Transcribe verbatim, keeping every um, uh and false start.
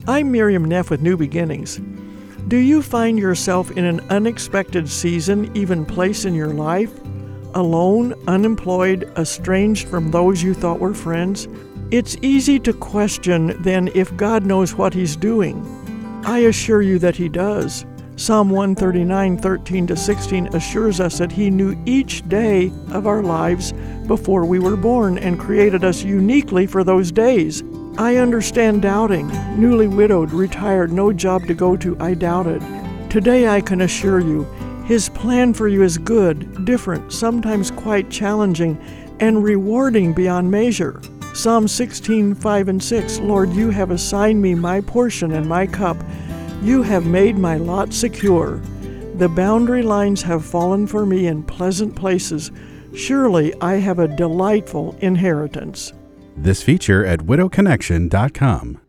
I'm Miriam Neff with New Beginnings. Do you find yourself in an unexpected season, even place in your life? Alone, unemployed, estranged from those you thought were friends? It's easy to question then if God knows what He's doing. I assure you that He does. Psalm one thirty-nine, thirteen to sixteen assures us that He knew each day of our lives before we were born and created us uniquely for those days. I understand doubting. Newly widowed, retired, no job to go to, I doubted. Today I can assure you, His plan for you is good, different, sometimes quite challenging, and rewarding beyond measure. Psalm sixteen, five and six, Lord, you have assigned me my portion and my cup. You have made my lot secure. The boundary lines have fallen for me in pleasant places. Surely I have a delightful inheritance. This feature at widow connection dot com.